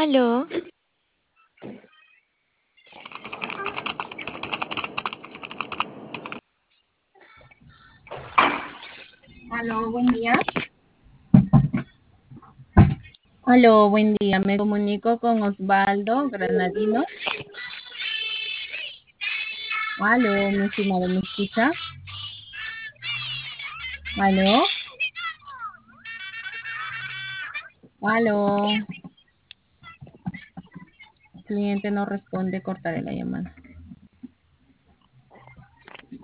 Aló, Aló, buen día. Aló, buen día. Me comunico con Osvaldo Granadino. Aló, mi estimado, ¿me escucha? Aló, aló. Cliente no responde, cortaré la llamada.